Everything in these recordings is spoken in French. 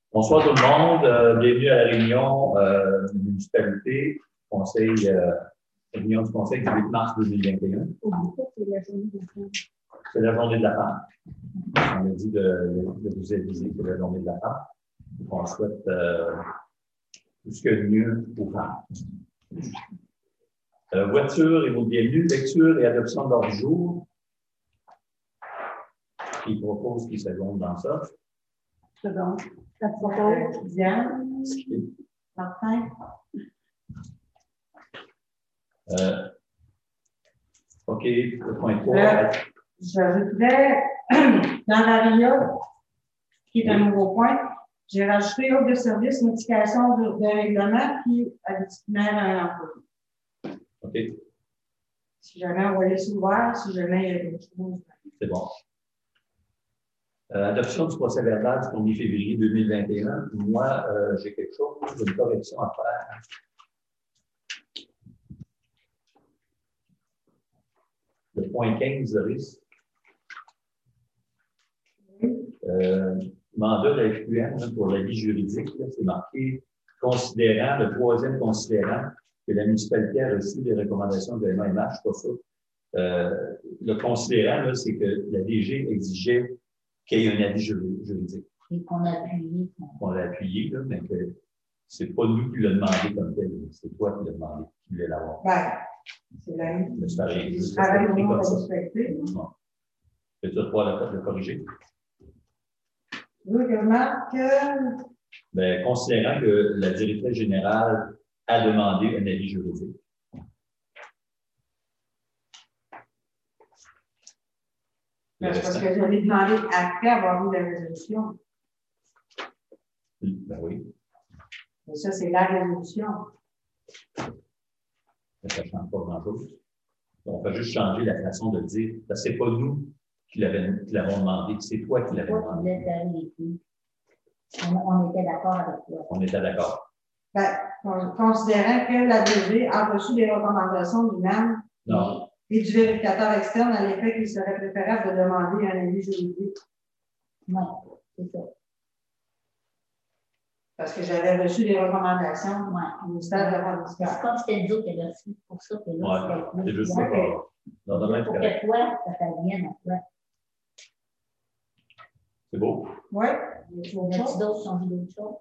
Bonsoir tout le monde, bienvenue à la réunion de la municipalité, réunion du Conseil du 8 mars 2021. C'est la journée de la femme. On a dit de vous aviser que c'est la journée de la femme. On souhaite tout ce que mieux aux femmes. Voiture et vos bienvenus, lecture et adoption de l'ordre du jour. Qui propose qui seconde dans ça? Seconde. Ça propose Diane. Martin. OK, le point 3. J'ajouterais dans l'ARIA, qui est un nouveau point, j'ai rajouté offre de service, modification de règlement, puis à disciplinaire à un employé. OK. Si jamais on va laisser ouvert, si jamais il y a des choses. C'est bon. Adoption du procès verbal du 1er février 2021. Moi, j'ai quelque chose, j'ai une correction à faire. Le point 15 de risque. Mandat de la FQM pour l'avis juridique, c'est marqué considérant, le troisième considérant que la municipalité a reçu des recommandations de MMH, pas ça. Le considérant, c'est que la DG exigeait qu'il y ait un avis juridique. Et qu'on a appuyé. On l'a appuyé, là, mais que c'est pas nous qui l'a demandé comme tel, c'est toi qui l'as demandé, qui voulais l'avoir. Ben, c'est la Mais c'est pareil. Je travaille au nom de la municipalité. Bon. Tu vas pouvoir le corriger? Oui, je remarque que. Ben, considérant que la directrice générale a demandé un avis juridique. Ben, c'est parce que je l'ai demandé après avoir vu la résolution. Ben oui. Et ça, c'est la résolution. Mais ça ne change pas grand-chose. On peut juste changer la façon de dire. Parce que ce n'est pas nous qui l'avons demandé, c'est toi qui l'avais demandé. On était d'accord avec toi. On était d'accord. Ben, considérant que la DG a reçu des recommandations du MAM et du vérificateur externe à l'effet qu'il serait préférable de demander un avis juridique. Oui, c'est ça. Parce que j'avais reçu des recommandations au ministère de la Administration. C'est comme c'était nous qui avons reçu pour ça que là, c'est juste ça. Pour que toi, ça t'advienne à toi. C'est beau? Oui. Y a-t-il d'autres changer d'autres choses?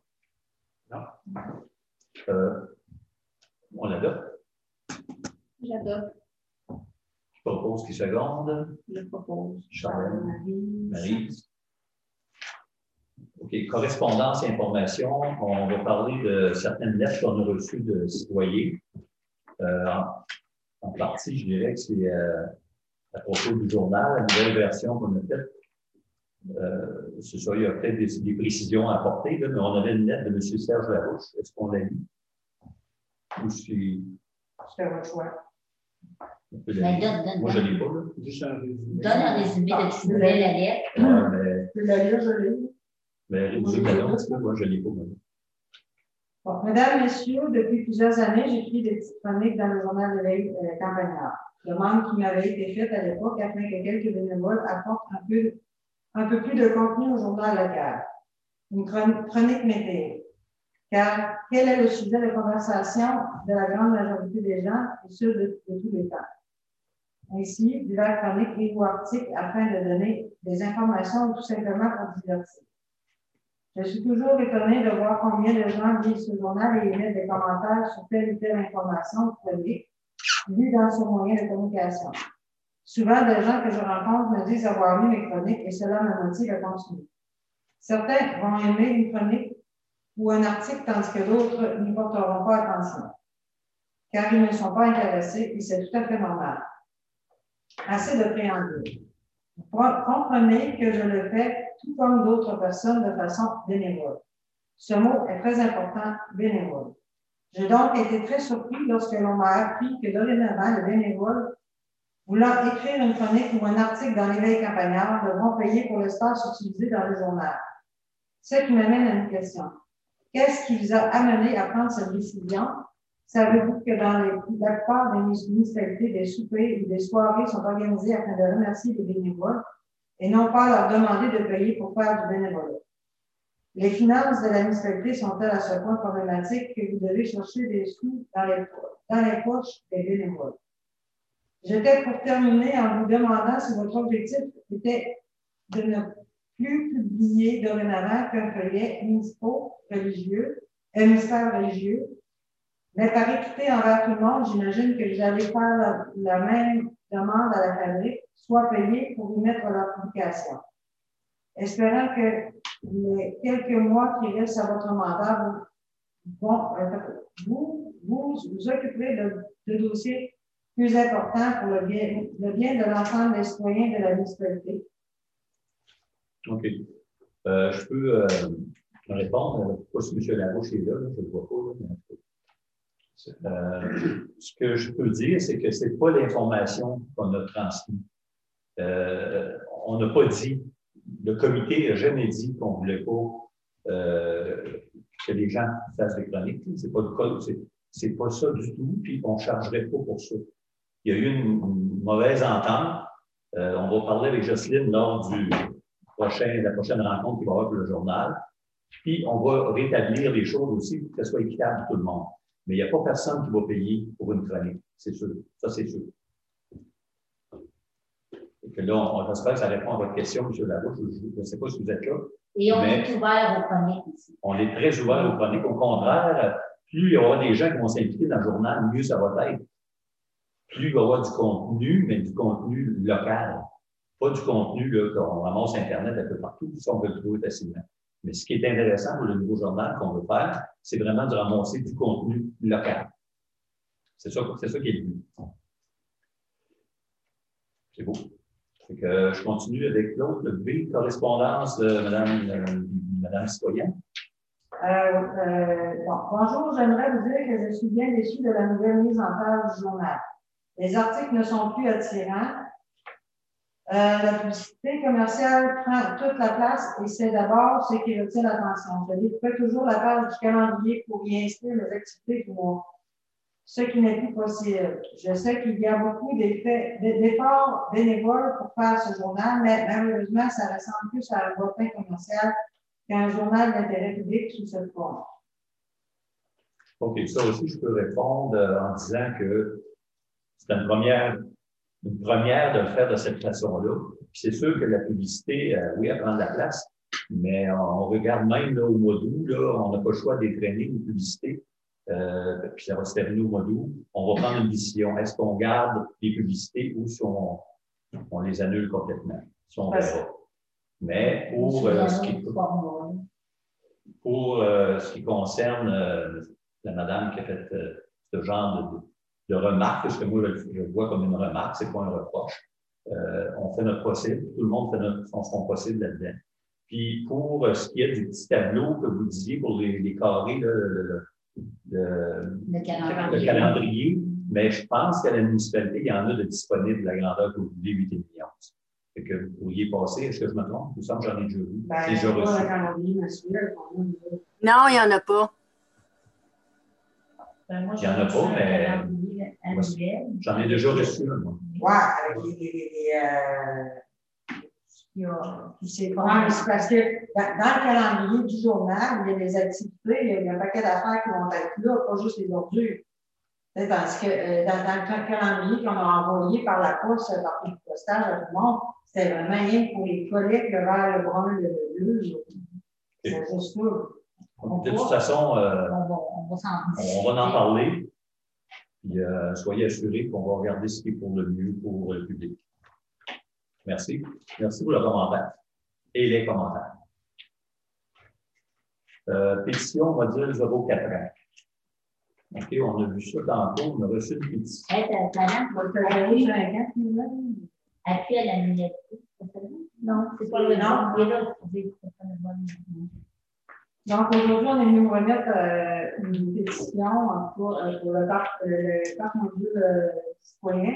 Non. On l'adopte? J'adopte. Je propose qui seconde? Je propose. Charles. Marie. OK. Correspondance et information. On va parler de certaines lettres qu'on a reçues de citoyens. En partie, je dirais que c'est à propos du journal, la nouvelle version qu'on a faite. C'est ça, il y a peut-être des précisions à apporter, là, mais on avait une lettre de M. Serge Larouche. Est-ce qu'on l'a lu? Ou si... C'est votre choix. Mais donne. Moi, je ne l'ai pas. Là. Juste un résumé. Donne un résumé de ce que tu voulais, la lettre. Mais... Tu l'as lu, je l'ai lu. Mais résumé de la lettre, moi, je ne l'ai pas. Bon, mesdames, messieurs, depuis plusieurs années, j'écris des petites chroniques dans le journal de veille campagnard. Demande qui m'avait été faite à l'époque afin que quelques bénévoles apportent un peu plus de contenu au journal local. Une chronique météo. Car quel est le sujet de conversation de la grande majorité des gens et ceux de tous les temps? Ainsi, divers chroniques et ou articles afin de donner des informations ou tout simplement pour divertir. Je suis toujours étonnée de voir combien de gens lisent ce journal et émettent des commentaires sur telle ou telle information ou chronique lue dans ce moyen de communication. Souvent, des gens que je rencontre me disent avoir lu mes chroniques et cela me motive à continuer. Certains vont aimer une chronique ou un article, tandis que d'autres n'y porteront pas attention, car ils ne sont pas intéressés et c'est tout à fait normal. Assez de préambule. Comprenez que je le fais tout comme d'autres personnes de façon bénévole. Ce mot est très important, bénévole. J'ai donc été très surpris lorsque l'on m'a appris que dorénavant, les bénévoles voulant écrire une chronique ou un article dans l'éveil campagnard devront payer pour l'espace utilisé dans le journal. Ce qui m'amène à une question. Qu'est-ce qui vous a amené à prendre cette décision? Savez-vous que dans la plupart des municipalités, des soupers ou des soirées sont organisées afin de remercier les bénévoles et non pas leur demander de payer pour faire du bénévolat? Les finances de la municipalité sont-elles à ce point problématiques que vous devez chercher des sous dans les poches des bénévoles? J'étais pour terminer en vous demandant si votre objectif était de ne plus publier dorénavant qu'un feuillet ministère religieux. Mais par équité envers tout le monde, j'imagine que vous allez faire la même demande à la fabrique, soit payée pour y mettre leur publication. Espérant que les quelques mois qui restent à votre mandat, vous occuperez de dossiers plus importants pour le bien de l'ensemble des citoyens de la municipalité. OK. Je peux répondre. Je ne sais pas si M. Larouche est là, je ne le vois pas. Là, ce que je peux dire, c'est que ce n'est pas l'information qu'on a transmise. On n'a pas dit, le comité n'a jamais dit qu'on ne voulait pas que les gens fassent des chroniques. Ce n'est pas le cas, c'est pas ça du tout, puis on ne chargerait pas pour ça. Il y a eu une mauvaise entente. On va parler avec Jocelyne lors de la prochaine rencontre qu'il va y avoir pour le journal. Puis, on va rétablir les choses aussi pour que ce soit équitable pour tout le monde. Mais il n'y a pas personne qui va payer pour une chronique, c'est sûr. Ça, c'est sûr. Et que là, j'espère que ça répond à votre question, M. Larouche. Je ne sais pas si vous êtes là. Et on est ouvert aux chroniques ici. On est très ouvert aux chroniques. Au contraire, plus il y aura des gens qui vont s'impliquer dans le journal, mieux ça va être. Plus il va y avoir du contenu, mais du contenu local. Pas du contenu qu'on ramasse Internet un peu partout, ça on peut le trouver facilement. Mais ce qui est intéressant pour le nouveau journal qu'on veut faire, c'est vraiment de ramasser du contenu local. C'est ça qui est le but. C'est beau. Fait que je continue avec l'autre, le B, correspondance de Madame Citoyen. Bonjour, j'aimerais vous dire que je suis bien déçue de la nouvelle mise en page du journal. Les articles ne sont plus attirants. La publicité commerciale prend toute la place et c'est d'abord ce qui retient l'attention. Je découvre toujours la page du calendrier pour y inscrire les activités du mois, ce qui n'est plus possible. Je sais qu'il y a beaucoup d'efforts bénévoles pour faire ce journal, mais malheureusement, ça ressemble plus à un bulletin commercial qu'à un journal d'intérêt public sous cette forme. OK, ça aussi, je peux répondre en disant que c'est une première de le faire de cette façon-là. Puis c'est sûr que la publicité, oui, elle prend de la place, mais on regarde même là, au mois d'août, là, on n'a pas le choix d'étraîner une publicité, puis ça va se terminer au mois d'août. On va prendre une décision. Est-ce qu'on garde les publicités ou si on les annule complètement? Si on verra. Mais pour ce qui concerne la madame qui a fait ce genre de remarque, parce que moi, je le vois comme une remarque, c'est pas un reproche. On fait notre possible, tout le monde fait son possible là-dedans. Puis, pour ce qui est du petit tableau que vous disiez pour les carrés, le calendrier, mais je pense qu'à la municipalité, il y en a de disponibles, la grandeur que vous voulez, 8,5 onces. Fait que vous pourriez passer, est-ce que je me trompe? Il me semble que j'en ai déjà vu. Déjà reçu. Non, il n'y en a pas. Moi, il n'y en a pas, mais j'en ai déjà reçu un, moi. Oui, c'est parce que dans le calendrier du journal, il y a des activités, il y a un paquet d'affaires qui vont être là, pas juste les ordures. Parce que dans le calendrier qu'on a envoyé par la poste, par le postage à tout le monde, c'était vraiment rien pour les collectes, le vert, le brun, le bleu. C'est juste ça. De toute façon, on va en parler. Puis, soyez assurés qu'on va regarder ce qui est pour le mieux pour le public. Merci. Merci pour le commentaire et les commentaires. Pétition, on va dire 0,4 ans. OK, on a vu ça tantôt, on a reçu une pétition. Appui à la minorité. Non, c'est pas le nom. Donc, aujourd'hui, on est venu vous remettre une pétition pour le parc module citoyen.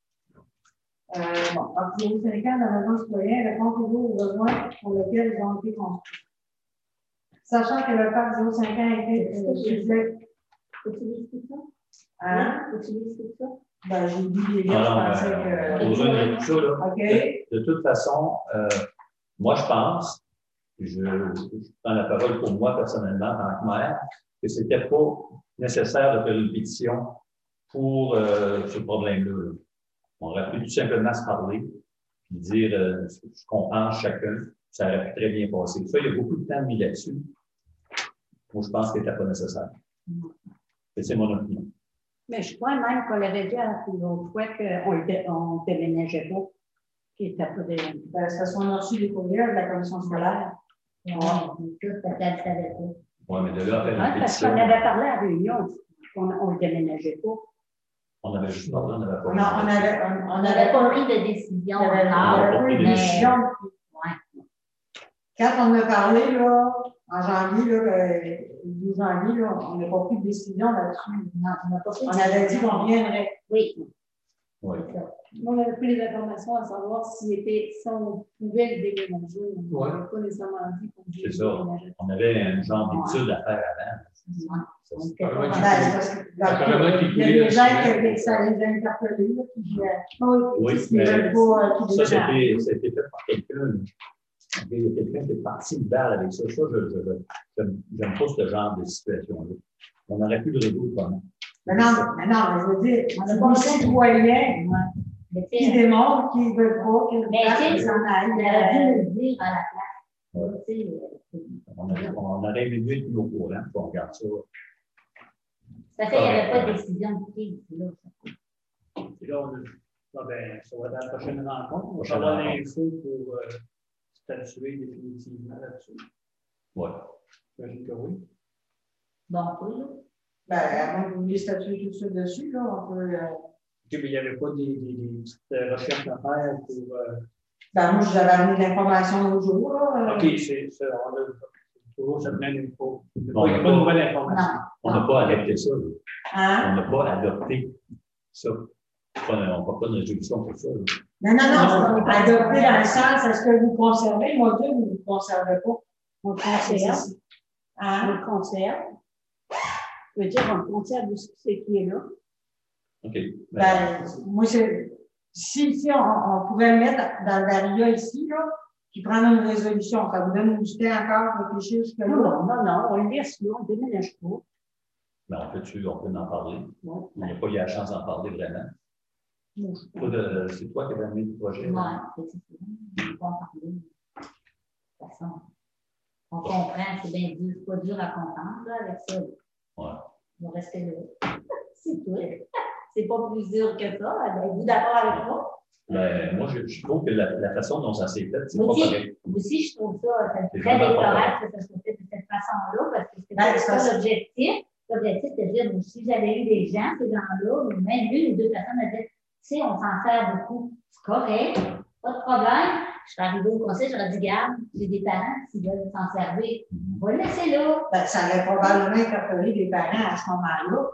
Parc 05 ans, la maison citoyen répond toujours aux besoins pour lesquels ils ont été construits. Sachant que le parc 05 ans a été Utilise tout ça? Hein? Utilise tout ça? Ben, j'ai dit les gars, je pensais que. De toute façon, moi, je pense je prends la parole pour moi personnellement en tant que maire, que c'était pas nécessaire de faire une pétition pour ce problème-là. On aurait pu tout simplement se parler, puis dire ce qu'on pense chacun. Ça aurait pu très bien passer. Ça, il y a beaucoup de temps mis là-dessus. Moi, je pense que c'était pas nécessaire. C'est mon opinion. Mais je crois même qu'on l'avait dit l'autre fois qu'on ne déménageait pas. Qui était pas des... Ça soit reçu des courriels de la commission scolaire. Tout, peut-être, elle ne savait pas. Oui, mais de là à faire une Parce pétition, qu'on avait parlé à la réunion, qu'on ne le déménageait pas. on avait juste parlé, on n'avait pas. On n'avait pas pris de décision On avait encore, pris une mais décision. ouais. Quand on a parlé, là, en janvier, là, le 12 janvier, là, on n'a pas pris de décision là-dessus. Non, on n'a pas pris de On avait dit décision. qu'on reviendrait. Oui, Oui. c'est ça. On avait pris les informations à savoir si on pouvait le déménager. On Ouais. n'avait pas nécessairement dit qu'on pouvait C'est le ça. déménager. On avait un genre d'étude à faire avant. Ouais. Ça, On c'est- était pas Ouais, dans- Ben, c'est parce que Apparemment qu'il il y a voulait des gens assurer. qui ça les a interpellés, là, Oui, qui mais veulent pas, qui ça, veulent ça a été fait par quelqu'un. Il y a quelqu'un qui est parti de balle avec ça. Ça, j'aime pas ce genre de situation-là. On aurait pu le résoudre comment? Mais non, je veux dire, On a c'est pas des besoin de- citoyens Mais tu qui sais, démontrent qu'ils ne veulent pas que mais tu sais, s'en il aurait aille. dû le dire à la place. Ouais. Tu sais, On aurait aimé mieux être au courant, puis on regarde ça. ça fait qu'il n'y avait pas de décision de prise. Là. Et là, ça va être à la prochaine rencontre. On va Prochaine avoir rencontre. l'info pour statuer définitivement là-dessus. Oui. J'imagine que oui. Bon, oui, là. Ben, à moins que vous vouliez statuer tout ça dessus, là, on peut. OK, mais il n'y avait pas des petites recherches à faire pour. Ben, moi, j'avais amené de l'information l'autre jour, là. OK, on a toujours cette même info. Il n'y a Bon, pas de nouvelle information. Non. On n'a pas adopté ça. Là. Hein? On n'a pas adopté ça. On n'a pas de résolution pour ça. Là. Non, adopté dans le sens, est-ce que vous conservez le module ou vous ne le conservez pas? On le conserve. On Hein? le conserve. Je veux dire, on le conserve de ce qui est là. OK. Ben, moi, si on pouvait le mettre dans le Varia ici, là, puis prendre une résolution, ça vous donne du temps encore pour réfléchir jusque-là. Non, on le laisse là, on ne déménage pas. Mais on peut en parler. Ouais. On n'a pas eu la chance d'en parler vraiment. Toi, c'est toi qui avais amené le projet. Ouais, c'est ça. On va en parler. De toute façon, on comprend, c'est bien dur, c'est pas dur à comprendre là, avec ça. Ouais. On va rester là. C'est tout. C'est pas plus dur que ça. Êtes-vous d'accord avec moi? Ben, moi, je trouve que la façon dont ça s'est fait, c'est pas Moi correct. aussi, je trouve ça C'est très vraiment pas déplorable que ça soit fait de cette façon-là, parce que c'était Ben, pas ça, ça l'objectif. L'objectif, c'était de dire, moi, si j'avais eu des gens, ces gens-là, ou même une ou deux personnes, me disaient, tu sais, on s'en sert beaucoup. C'est correct, pas de problème. Je serais arrivée au conseil, j'aurais dit, garde, j'ai des parents qui veulent s'en servir. On va le laisser là. Ben, ça aurait probablement interpellé des parents à ce moment-là.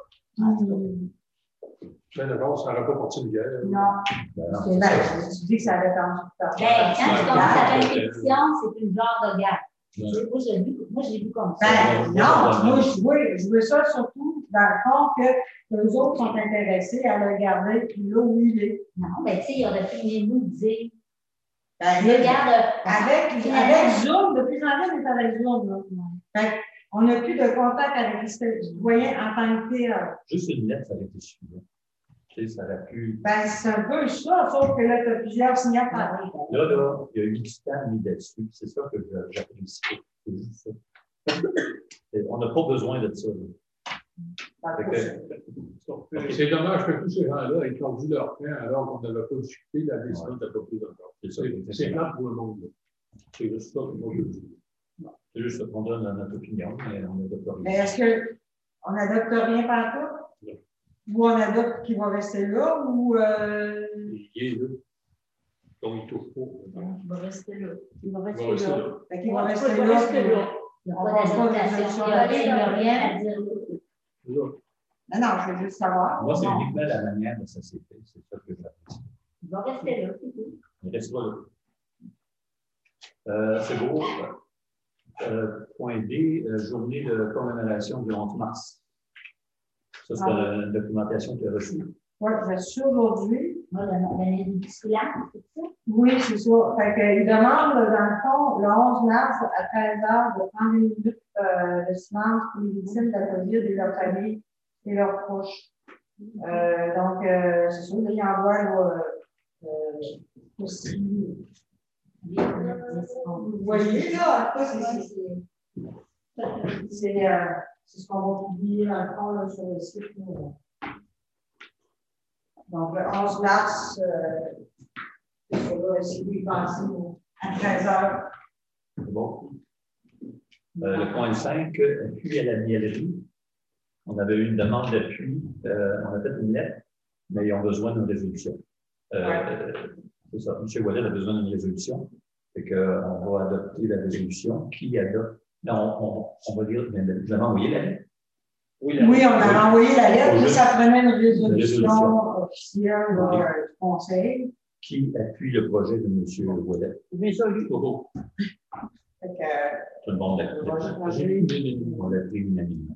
Mais d'abord, ça n'aurait pas parti de guerre. Non. Ben, non, Ben, tu dis que ça avait tendu tout à Ben, quand tu Ouais, commences à faire ouais. une pétition, c'est une genre de guerre. Ouais. Moi, j'ai vu comme ça. Ben, non, moi, je veux ça surtout dans le fond que les autres sont intéressés à le garder là où il est. Non, mais tu sais, il aurait pu venir nous dire, Ben, regarde, avec Zoom, de plus en plus, on est avec Zoom. Là. Fait on n'a plus de contact avec les citoyens en tant que tel. juste une lettre, ça aurait été suffisant. Tu sais, ça aurait pu. Ben, c'est un peu ça, sauf que là, tu as plusieurs signataires. Là, il y a eu du temps mis là-dessus. C'est ça que j'apprécie. C'est juste ça. Et on n'a pas besoin de ça. Là. Fait que- C'est dommage que tous ces gens-là aient perdu leur temps alors qu'on n'avait pas discuté, la décision n'était pas prise encore. C'est ça, C'est exactement. grave pour le monde. Là. C'est juste ça que moi je dis. C'est juste qu'on donne notre opinion, mais on n'a pas Mais est-ce qu'on n'adopte rien par tout? Non. Ou on adopte qui va rester là, ou Il est là. Donc il touche pas. il va rester là. Il va Il rester va rester là. là. fait qu'il va Il rester va là? rester là. Il n'y a On pas passe pas de d'adaptation. résolution Il n'y a rien à dire. Là. Non, je veux juste savoir. Moi, c'est Non. uniquement la manière dont ça s'est fait. C'est ça que j'apprécie. Il va rester là, c'est tout. Il restera là. C'est beau. Point D, journée de commémoration du 11 mars. Ça, c'est une documentation qui est reçue. Oui, je suis aujourd'hui. Moi, l'année du bilan, c'est ça? Oui, c'est ça. Fait qu'il demande, dans le fond, le 11 mars à 13h de prendre une minute de silence pour les victimes de la COVID et leurs familles et leurs proches. Donc, c'est sûr, là, il envoie aussi. Vous voyez, là, c'est ce qu'on va publier dans le fond là, sur le site. Donc, le 11 mars, c'est ça, là, essayez d'y penser à 13h. C'est bon. Le point 5, appui à la miellerie. On avait eu une demande d'appui. On a fait une lettre, mais ils ont besoin d'une résolution. C'est ça. M. Ouellet a besoin d'une résolution. Fait qu'on va adopter la résolution. Qui adopte? Non, on va dire, vous avez envoyé la lettre? Oui, on a envoyé la lettre, mais ça prenait une résolution officielle du Conseil. Qui appuie le projet de M. Ouellet? Résolu. Tout le monde l'a pris. On l'a pris unanimement.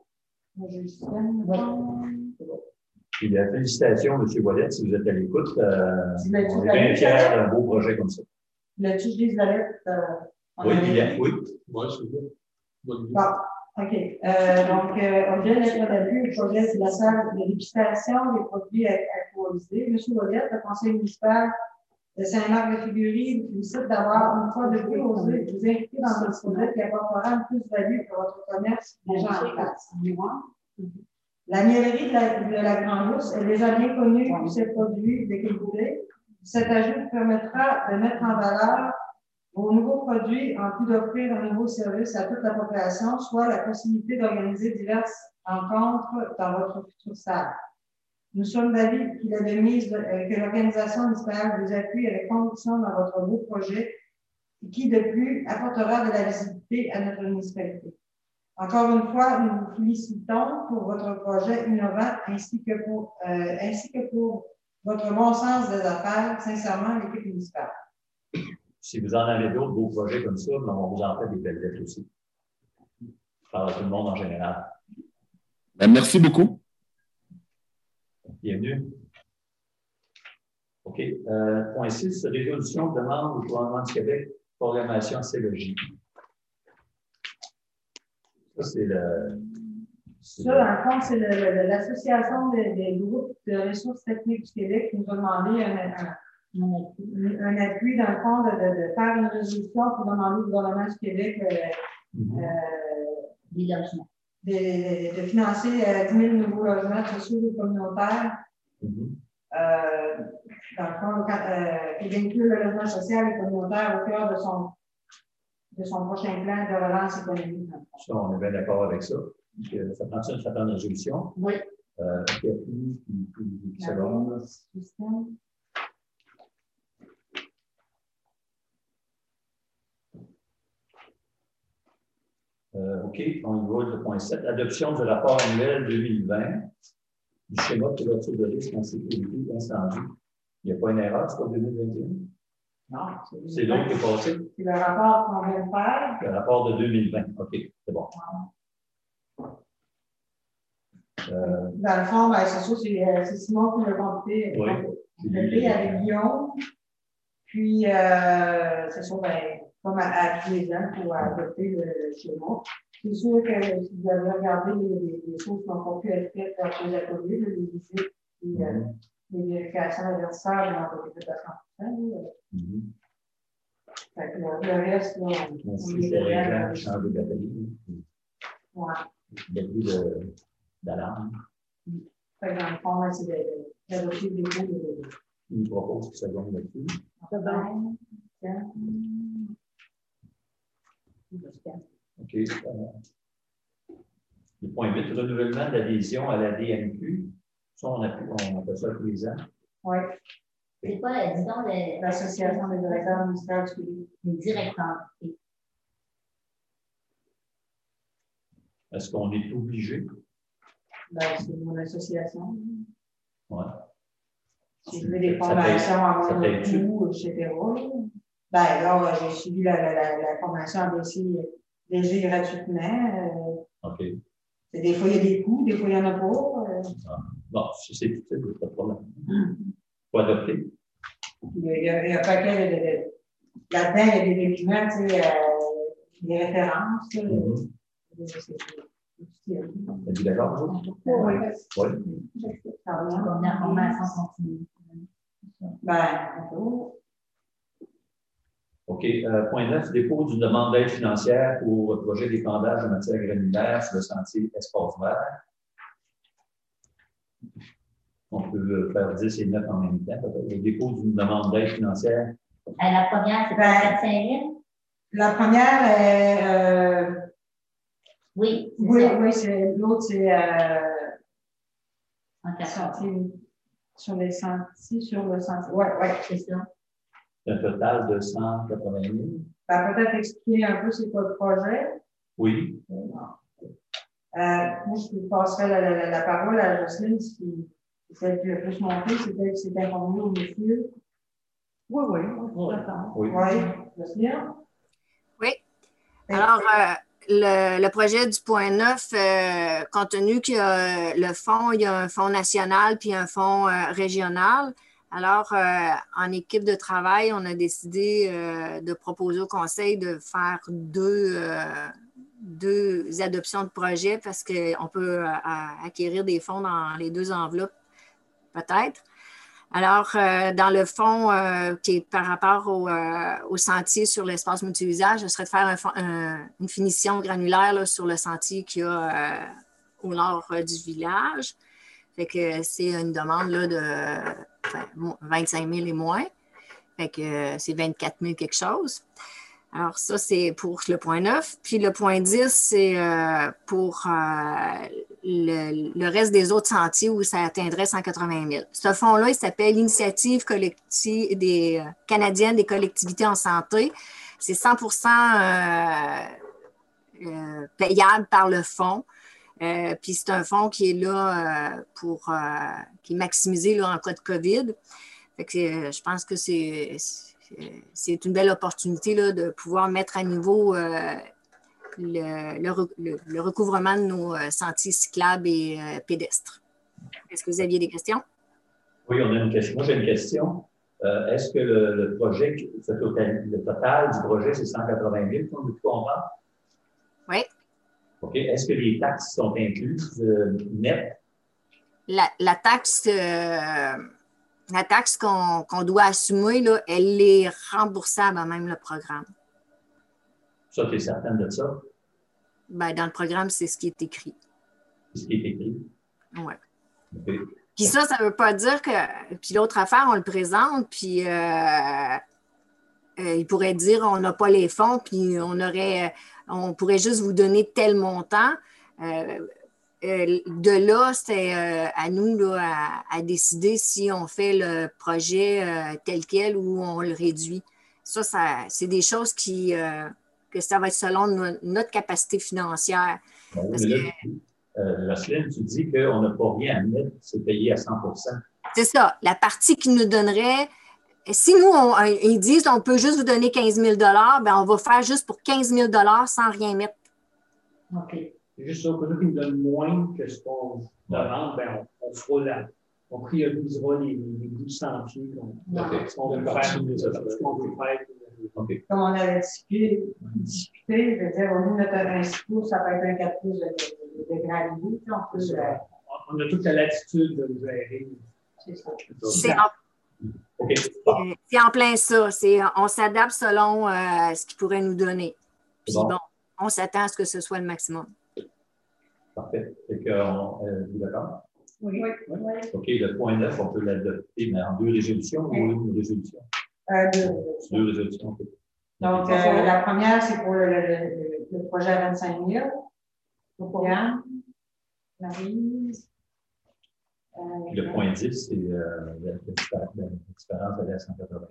Puis, félicitations, M. Ouellet, si vous êtes à l'écoute. On est bien fiers d'un beau projet comme ça. L'as-tu dit la lettre? Oui, oui. Moi, je veux dire. Bon, OK. Donc, objet de lettre d'appui, le projet de la salle de dépistation des produits alcoolisés. M. Ouellet, le conseil municipal de Saint-Marc-de-Figuerie, vous félicite d'avoir une fois de plus osé vous inviter dans votre projet qui apportera une plus-value pour votre commerce déjà en place. La miellerie de la Grande-Lousse est déjà bien connue pour ses produits de qualité. Cet ajout permettra de mettre en valeur vos nouveaux produits en plus d'offrir un nouveau service à toute la population, soit la possibilité d'organiser diverses rencontres dans votre future salle. Nous sommes d'avis qu'il est de mise que l'organisation municipale vous appuie avec conviction dans votre beau projet et qui, de plus, apportera de la visibilité à notre municipalité. Encore une fois, nous vous félicitons pour votre projet innovant ainsi que pour votre bon sens des affaires, sincèrement, l'équipe municipale. Si vous en avez d'autres beaux projets comme ça, on va vous en faire des belles lettres aussi. Par tout le monde en général. Merci beaucoup. Bienvenue. OK. Point 6, résolution de demande au gouvernement du Québec, programmation CLJ. Ça, c'est le. Ça, dans le fond, c'est l'Association des groupes de ressources techniques du Québec qui nous a demandé un appui, dans le fond, de faire une résolution pour demander au gouvernement du Québec Des logements. de financer 10 000 nouveaux logements sociaux et communautaires. Dans le fond, qui inclut le logement social et communautaire au cœur de son prochain plan de relance économique. Ça, on est bien d'accord avec ça. Ça prend une résolution. Oui. Seconde. OK, on y va le point 7. Adoption du rapport annuel 2020 du schéma de couverture de risque en sécurité incendie. Il n'y a pas une erreur, c'est pas 2021? Non. C'est l'autre qui est passé? C'est le rapport qu'on vient de faire. Le rapport de 2020. OK, c'est bon. Dans le fond, ben, c'est sûr, c'est Simon qui l'a complété avec Guillaume. Puis, c'est sûr, ben, comme à tous les ans, pour adopter le schéma. C'est sûr que si vous avez regardé les choses qui n'ont pas pu être faites après la COVID, les visites, les vérifications adversaires, on va les faire à 100%. Fait que le reste, là, on est changer de batterie. Ouais. Il y a plus d'alarme. Fait que dans le fond, c'est d'adopter des cours. Il propose que ça gagne là-dessus. OK. Le point 8, renouvellement d'adhésion à la DMQ. Ça, on appelle ça tous les ans. Oui. C'est quoi, disons, l'Association des directeurs municipaux du Québec? Les directeurs. Est-ce qu'on est obligé? Ben, c'est mon association. Oui. J'ai vu des formations en moindre coût, etc. Ben là, j'ai suivi la formation en DG gratuitement. OK. Des fois, il y a des coûts, des fois, il n'y en a pas. Bon, si c'est tout ça, il n'y a pas de problème. Faut adopter. Il y a un paquet de. Là-dedans, il y a des documents, tu sais, des références. Êtes-vous d'accord? Oui. Oui. Comme la formation continue. Ben, OK. Point 9, dépôt d'une demande d'aide financière pour le projet d'épandage de matières granulaires sur le sentier Espace Vert. On peut faire 10 et 9 en même temps. Le dépôt d'une demande d'aide financière. La première, c'est pas 4-5 000? la première est. Oui, c'est Oui, ça. oui, c'est l'autre, c'est En 4 sentier, sur les sentiers, sur le sentier. Oui, oui. c'est ça. Un total de 180 000. Ben, peut-être expliquer un peu c'est quoi le projet. Oui. Moi, je passerai la parole à Jocelyne, qui celle qui a le plus monté, c'était que c'est informé au monsieur. Oui, oui, Oui. d'accord. Oui. Oui, Jocelyne. Oui. Alors, le projet du point 9, compte tenu qu'il y a le fonds, il y a un fonds national puis un fonds régional. Alors, en équipe de travail, on a décidé de proposer au conseil de faire deux adoptions de projets parce qu'on peut acquérir des fonds dans les deux enveloppes, peut-être. Alors, dans le fond, qui est par rapport au sentier sur l'espace multi-usage, ce serait de faire une finition granulaire là, sur le sentier qu'il y a au nord du village. Fait que c'est une demande là, de 25 000 et moins. Fait que c'est 24 000 quelque chose. Alors, ça, c'est pour le point 9. Puis le point 10, c'est pour le reste des autres sentiers où ça atteindrait 180 000. Ce fonds-là, il s'appelle l'Initiative collective canadienne des collectivités en santé. C'est 100% payable par le fonds. Puis c'est un fonds qui est là qui est maximisé là, en cas de COVID. Fait que, je pense que c'est une belle opportunité là, de pouvoir mettre à niveau le recouvrement de nos sentiers cyclables et pédestres. Est-ce que vous aviez des questions? Oui, on a une question. Moi, j'ai une question. Est-ce que le projet, le total du projet, c'est 180 000, comme de quoi on parle? Oui. OK. Est-ce que les taxes sont incluses nettes? La taxe qu'on doit assumer, là, elle est remboursable à même le programme. Ça, tu es certaine de ça? Ben, dans le programme, c'est ce qui est écrit. C'est ce qui est écrit? Oui. OK. Puis ça ne veut pas dire que... Puis l'autre affaire, on le présente, puis il pourrait dire on n'a pas les fonds, puis on pourrait juste vous donner tel montant. De là, c'est à nous là, à décider si on fait le projet tel quel ou on le réduit. Ça c'est des choses que ça va être selon notre capacité financière. Bon, Parce mais là, que, Jocelyne, tu dis qu'on n'a pas rien à mettre, c'est payé à 100 %. c'est ça. La partie qui nous donnerait, si nous, ils disent on peut juste vous donner 15 000 ben on va faire juste pour 15 000 sans rien mettre. OK. C'est juste ça, pour nous qui nous donne moins que ce qu'on demande, ben on priorisera les bouts de sentier qu'on peut faire. OK. Comme on avait discuté, je veux dire, au lieu de mettre un 6 pouces, ça peut être un 4 pouces de gravier. On a toute la latitude de le gérer. C'est ça. OK. C'est en plein ça. On s'adapte selon ce qu'ils pourraient nous donner. Puis bon, on s'attend à ce que ce soit le maximum. Parfait. Fait que, vous d'accord? Oui. OK. Le point 9, on peut l'adopter, mais en deux résolutions ou une résolution? Deux résolutions. OK. Donc, la première, c'est pour le projet à 25 000. Le programme. Maryse. Le point 10, c'est la différence de la 180.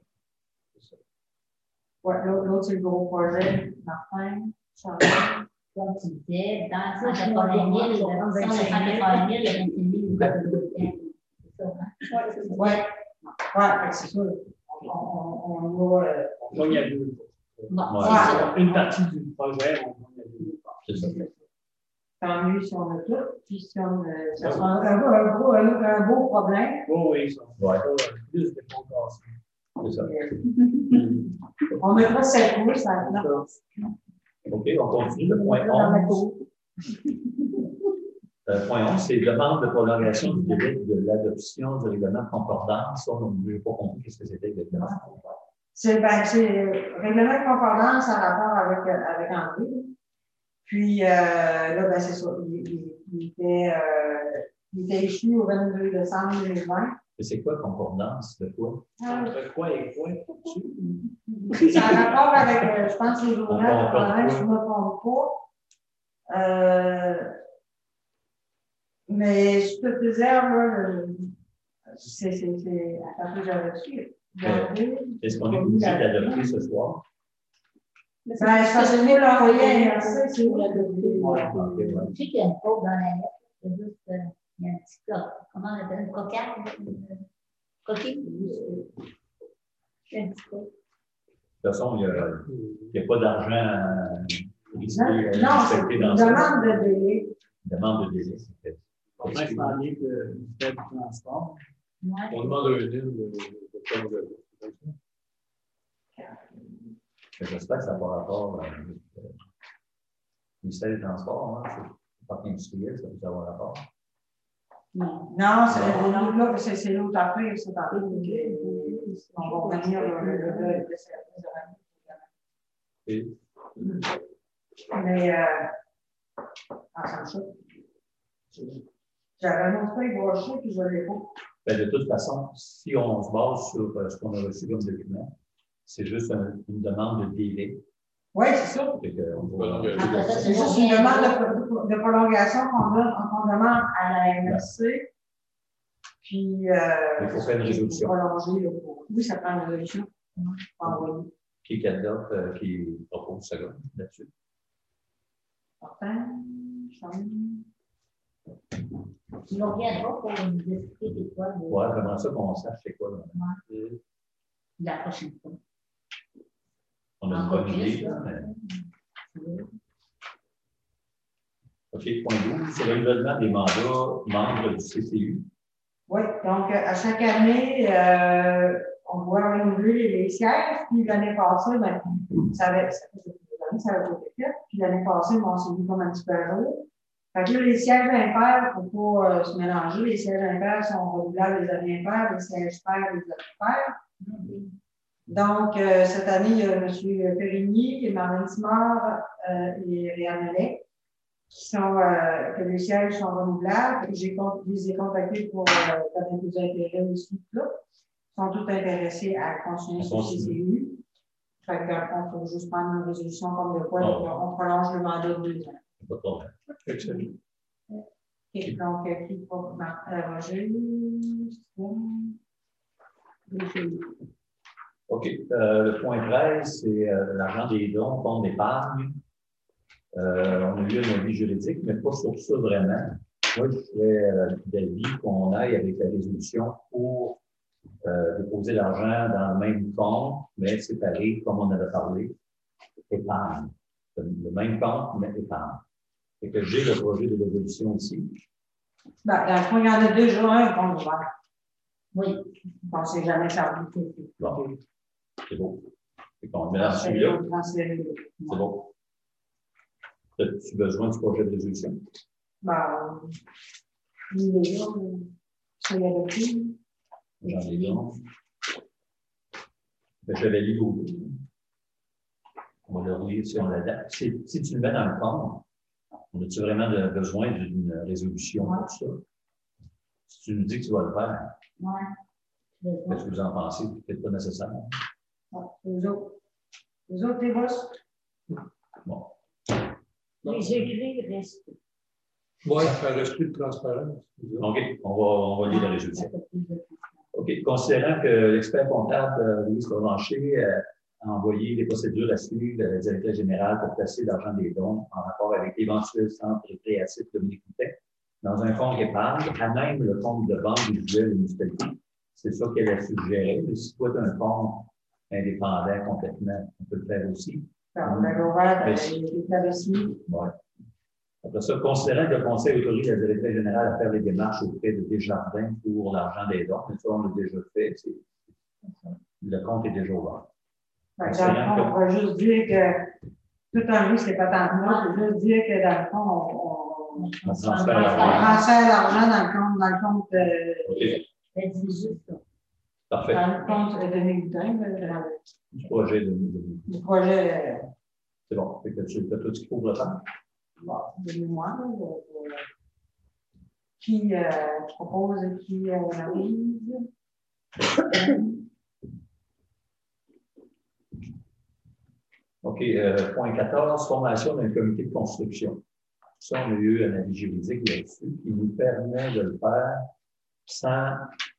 Oui, l'autre, c'est le gros projet. Martin, Charles. Comme tu disais, dans 180 000, la version de 180 000, il y a 25 000 c'est ça, hein? Oui, c'est ça. On va. On gagne à deux. Bon, Ouais. c'est ça. Une partie du projet, on gagne à deux. C'est ça. tant mieux si on a tout. Puis si on ça sera un beau problème. Oh, oui, ça. Ouais. Plus de fonds cassés. C'est ça. On mettra 7 pouces, ça. OK, on continue. Le point 11. Point 11, c'est demande de prolongation du délai de l'adoption du règlement de concordance. On n'a pas compris ce que c'était exactement. C'est règlement de concordance en rapport avec André. Puis là, ben, c'est ça. Il était échu au 22 décembre 2020. Et c'est quoi concordance? De quoi? Entre quoi et quoi? C'est en rapport avec, je pense, les journaux, je ne me trompe pas. Mais je peux te dire, là, c'est à peu que j'avais reçu. Est-ce qu'on est obligé d'adopter ce soir? Ben, je pense que vous l'envoyez à MRC, c'est vous l'adopter. Je sais qu'il y a une faute dans la lettre. C'est juste, il y a un petit coq. Comment on appelle une coquette? Coquille? Un petit coq. De toute façon, il n'y a pas d'argent risqué. Non, c'est une demande de délai. Demande de délai. On a demandé que du fait du transport. On demande à un île de faire le. J'espère que ça n'a pas rapport avec le ministère des Transports. Hein? C'est pas industriel, ça peut avoir rapport. Non, c'est l'autre après, c'est dans le on va revenir le service. Mais, ça me choque. J'avais montré un brochure puis je ne l'ai pas. Ben, de toute façon, si on se base sur ce qu'on a reçu comme document, c'est juste une demande de délai. Oui, c'est ça. C'est juste une demande de prolongation qu'on demande à la MRC. Puis, il faut faire une résolution. Oui, ça prend une résolution. Qui est candidat qui propose ça là-dessus? Enfin, Ils ne reviendront pour nous expliquer c'est quoi. Oui, vraiment ça qu'on sache c'est quoi. La prochaine fois. On a une bonne idée. OK, point 12, c'est le renouvellement des mandats membres du CCU. Oui, donc à chaque année, on doit renouveler les sièges. Puis l'année passée, ben, ça avait été fait. Puis l'année passée, on s'est mis comme un petit peu à jour. Fait que là, les sièges impairs, il ne faut pas se mélanger. Les sièges impairs sont renouvelables les années impaires, les sièges pairs les années paires. Donc, cette année, il y a M. Périgny, Marlène Simard et Réal Mellet, que les sièges sont renouvelables. Je les ai contactés pour donner plus d'intérêt aussi. Là. Ils sont tous intéressés à continuer sur CCU. Fait que, il faut juste prendre une résolution comme de quoi on prolonge le mandat de 2 ans. Pas de problème. Excellent. Okay, donc, qui pour Roger? OK. Le point 13, c'est l'argent des dons, compte d'épargne. On a eu un avis juridique, mais pas sur ça vraiment. Moi, je serais d'avis qu'on aille avec la résolution pour déposer l'argent dans le même compte, mais séparé, comme on avait parlé, épargne. Le même compte, mais épargne. Et que j'ai le projet de résolution ici. Ben, dans le fond, il y en a déjà un compte ouvert. Oui. On ne sait jamais servi. Bon. C'est beau. Et qu'on le met dans celui-là. C'est bon. As-tu besoin du projet de résolution? Ben, il est là. Ça y a depuis. J'en ai donc. Je vais lire au bout. On va le relire si on l'adapte. Si tu le mets dans le compte, on a-tu vraiment besoin d'une résolution pour ça? Si tu nous dis que tu vas le faire, qu'est-ce que vous en pensez? C'est peut-être pas nécessaire. Les autres, les boss? Bon. Les écrits restent. Oui, ça reste plus de transparence. OK, on va lire la résolution. OK, considérant que l'expert comptable Louis Provencher a envoyé les procédures à suivre à la directrice générale pour placer l'argent des dons en rapport avec l'éventuel centre récréatif Dominique Coutet dans un fonds épargne, à même le compte de banque visuelle municipalité. C'est ça qu'elle a suggéré, mais si toi, tu as un fonds indépendant complètement, on peut le faire aussi. On a ouvert l'établissement. Ouais. Après ça, considérant que le Conseil autorise la directrice générale à faire les démarches auprès de Desjardins pour l'argent des dons, mais ça, on l'a déjà fait. Le compte est déjà ouvert. Dans le fond, on va juste dire que tout en lui, c'est pas tant que moi, c'est juste dire que dans le fond, on transfère l'argent dans le compte Parfait. dans le compte de Miguel, du projet de du projet. C'est bon. Tu as tout ce qu'il faut pour le faire? Bon, de mémoire, qui propose et qui analyse. OK. Point 14, formation d'un comité de construction. Ça, on a eu un avis juridique là-dessus qui nous permet de le faire sans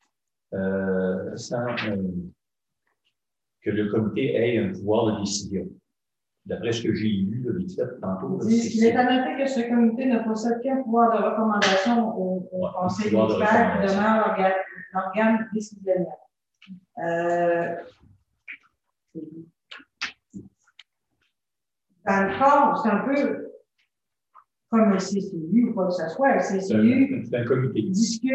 que le comité ait un pouvoir de décision. D'après ce que j'ai lu, le vite fait tantôt. Il est à noter que ce comité ne possède qu'un pouvoir de recommandation au conseil municipal qui demeure l'organe décisionnel. Dans le fond, c'est un peu comme le CCU ou quoi que ce soit. Le CCU c'est un comité. Discute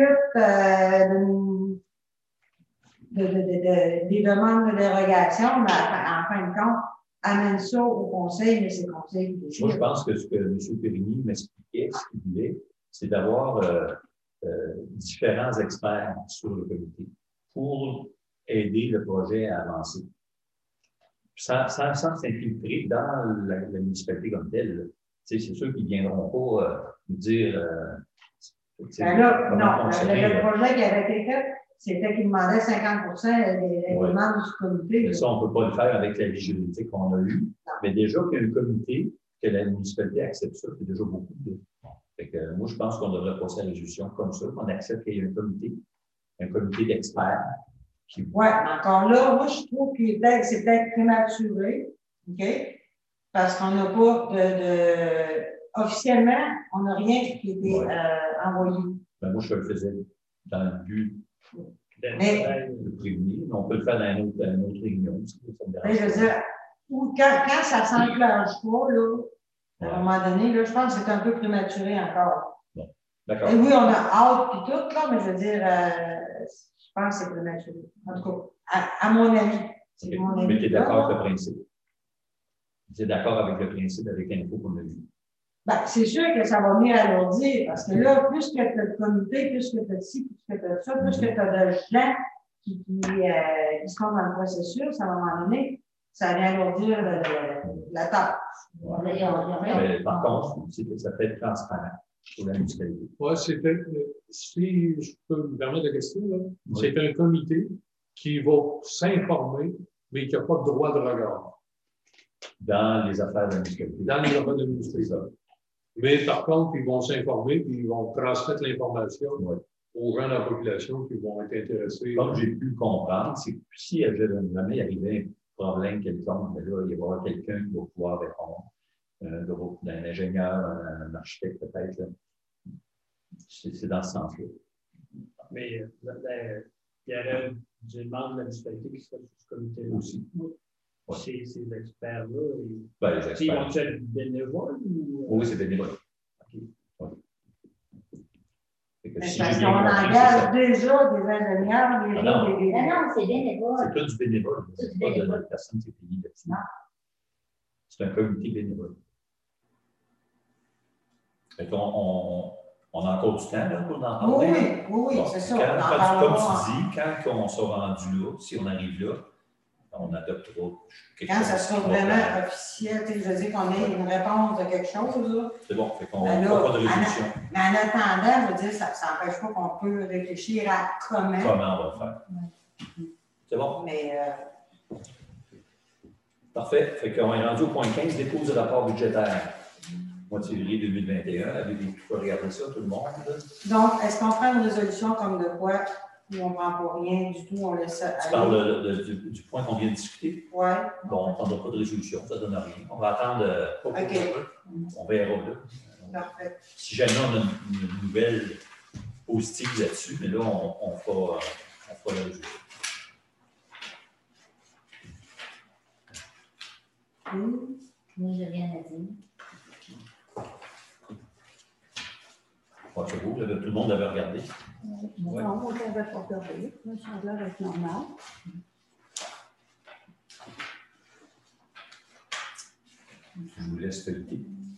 des demandes de dérogation, mais en fin de compte, amène ça au conseil, mais c'est le conseil qui décide. Moi, je pense que ce que M. Périgny m'expliquait, ce qu'il voulait, c'est d'avoir différents experts sur le comité pour aider le projet à avancer. Sans s'infiltrer dans la municipalité comme telle. C'est sûr qu'ils ne viendront pas nous dire. Ben là, non, le projet qui avait été fait, c'était qu'il demandait 50% des membres du comité. Mais ça, on ne peut pas le faire avec la vie juridique qu'on a eue. Mais déjà qu'il y a un comité, que la municipalité accepte ça, c'est déjà beaucoup. Fait que, moi, je pense qu'on devrait passer à la résolution comme ça, qu'on accepte qu'il y ait un comité d'experts. Oui, mais encore là, moi, je trouve que c'est peut-être prématuré, OK? Parce qu'on n'a pas officiellement, on n'a rien qui a été envoyé. Ben, moi, je le faisais dans le but de prévenir. On peut le faire dans une autre réunion. Je veux dire, quand ça s'enclenche pas, là, à un moment donné, là, je pense que c'est un peu prématuré encore. Bon, d'accord. Et oui, on a hâte puis tout, là, mais je veux dire, je pense que c'est prématuré. En tout cas, à mon avis. Okay. Mais tu es d'accord avec le principe? Tu es d'accord avec le principe avec l'info qu'on a vu? Ben, c'est sûr que ça va venir alourdir, parce que là, plus que tu as de comité, plus que tu as ci, plus que tu as ça, plus que tu as de gens qui sont dans le processus, à un moment donné, ça vient alourdir la tâche. Ouais. Par contre, ça peut être transparent pour la municipalité. Oui, si je peux me permettre la question, là, c'est un comité qui va s'informer, mais qui n'a pas de droit de regard. Dans les affaires de la municipalité. Dans les affaires de la municipalité. Mais par contre, ils vont s'informer et ils vont transmettre l'information aux gens de la population qui vont être intéressés. Comme j'ai pu le comprendre, c'est que si jamais il arrivait un problème quelconque, là, il va y avoir quelqu'un qui va pouvoir répondre, un ingénieur, un architecte peut-être. C'est dans ce sens-là. Mais il y aurait des membres de la municipalité qui seraient sur ce comité aussi. Ouais. Ces les experts-là, experts. Ils vont être bénévoles? Oui, c'est bénévole. Okay. Parce qu'on engage déjà des ingénieurs, non, c'est bénévole. C'est tout du bénévole. C'est pas de notre personne qui est payée là-dessus. C'est un comité bénévole. Fait qu'on on a encore du temps là, pour en parler. Oui, c'est ça. Comme tu dis, quand on sera rendu là, si on arrive là, on adoptera quelque chose. Quand ça sera vraiment officiel, je veux dire qu'on ait une réponse de quelque chose. C'est bon, fait qu'on ne fera pas de résolution. Mais en attendant, je veux dire, ça n'empêche pas qu'on peut réfléchir à comment. Comment on va faire. C'est bon? Mais parfait. Fait qu'on est rendu au point 15, dépôt du rapport budgétaire. Mois de février 2021. Avez-vous regardé ça, tout le monde? Donc, est-ce qu'on prend une résolution comme de quoi? Ou on ne prend pour rien du tout, on laisse ça aller. Tu parles du point qu'on vient de discuter? Oui. Bon, on ne prendra pas de résolution, ça ne donne rien. On va attendre. On verra là. Parfait. Si jamais on a une nouvelle positive là-dessus, mais là, on fera la résolution. Moi, je n'ai rien à dire. Pas c'est beau, tout le monde l'avait regardé. Non, on n'avait pas regardé. Ça semblait être normal. Je vous laisse feuilleter.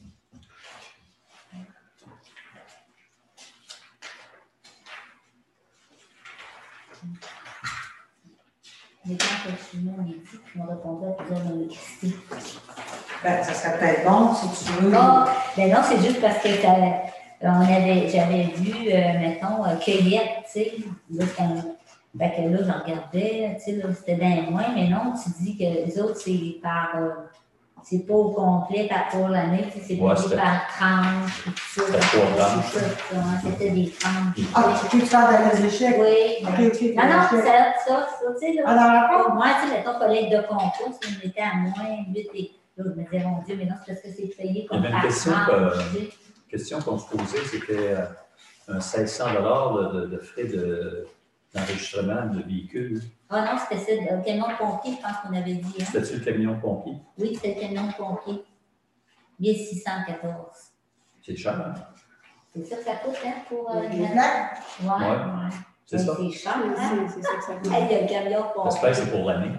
Mais quand on dit qu'on répondait à plusieurs de mes questions. Ben, ça serait peut-être bon si tu veux. Ben non, c'est juste parce que j'avais vu, mettons, cueillette, tu sais. Fait que là, j'en regardais, tu sais, là, c'était d'un moins, mais non, tu dis que les autres, c'est par. C'est pas au complet pour l'année, c'est payé par tranche, tout ça. C'était des tranches. Ah, tu peux faire des échecs? Oui. Okay. Non, ça, tu sais, là. Alors, Pour moi, tu sais, mettons, collecte de concours, si on était à moins 8 et là, je me disais, mon Dieu, mais non, c'est parce que c'est payé comme par tranche. Une question qu'on se posait, c'était un 1600 de frais d'enregistrement de véhicules. Ah non, c'était le camion de pompier, je pense qu'on avait dit. Hein? C'était-tu le camion de pompier? Oui, c'était le camion de pompier. 1614. C'est cher, hein? C'est ça que ça coûte, hein, pour les plaques? Ouais. C'est ça. C'est cher, hein? C'est ça que ça coûte. Il y a le camion de pompier. J'espère que c'est pour l'année.